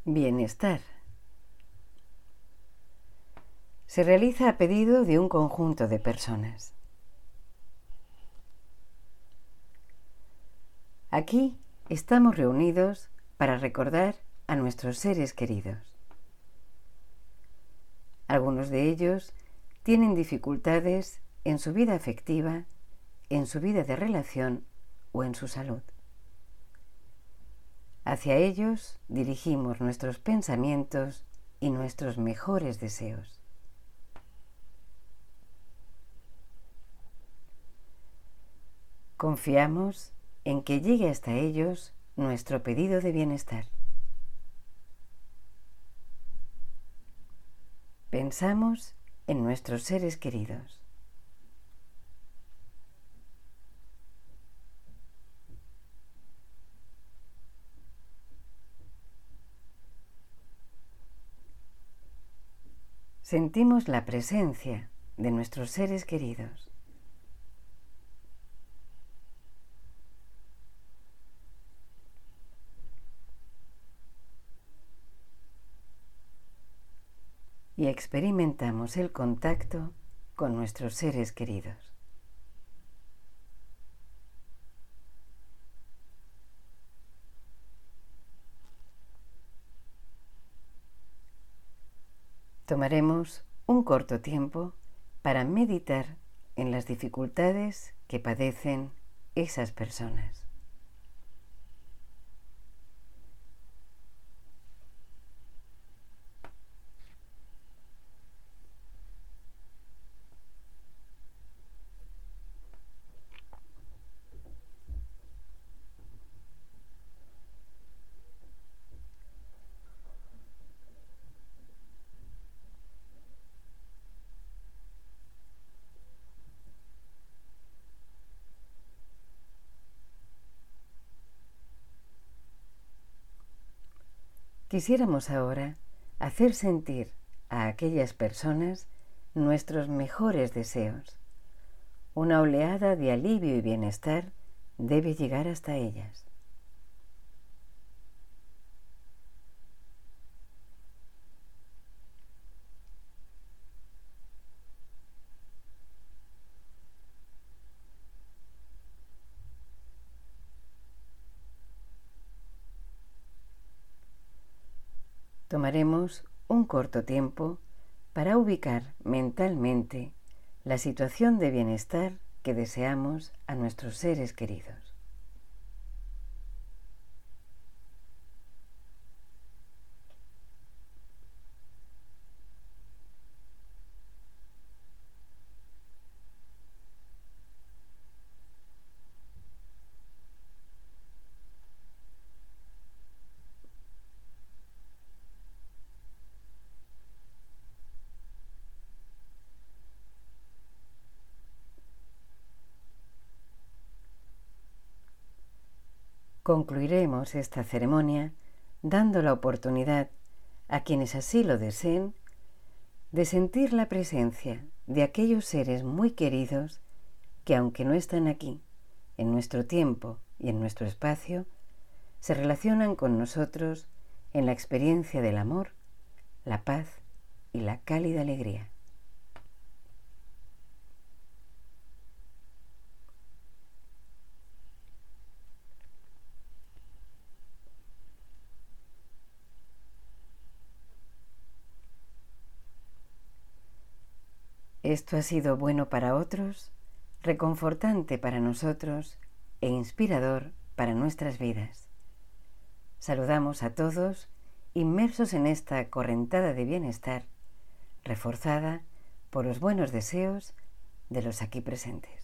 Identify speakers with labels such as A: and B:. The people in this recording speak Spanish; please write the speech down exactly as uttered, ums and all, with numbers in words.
A: Bienestar. Se realiza a pedido de un conjunto de personas. Aquí estamos reunidos para recordar a nuestros seres queridos. Algunos de ellos tienen dificultades en su vida afectiva, en su vida de relación o en su salud. Hacia ellos dirigimos nuestros pensamientos y nuestros mejores deseos. Confiamos en que llegue hasta ellos nuestro pedido de bienestar. Pensamos en nuestros seres queridos. Sentimos la presencia de nuestros seres queridos. Y experimentamos el contacto con nuestros seres queridos. Tomaremos un corto tiempo para meditar en las dificultades que padecen esas personas. Quisiéramos ahora hacer sentir a aquellas personas nuestros mejores deseos. Una oleada de alivio y bienestar debe llegar hasta ellas. Tomaremos un corto tiempo para ubicar mentalmente la situación de bienestar que deseamos a nuestros seres queridos. Concluiremos esta ceremonia dando la oportunidad a quienes así lo deseen de sentir la presencia de aquellos seres muy queridos que, aunque no están aquí, en nuestro tiempo y en nuestro espacio, se relacionan con nosotros en la experiencia del amor, la paz y la cálida alegría. Esto ha sido bueno para otros, reconfortante para nosotros e inspirador para nuestras vidas. Saludamos a todos inmersos en esta correntada de bienestar, reforzada por los buenos deseos de los aquí presentes.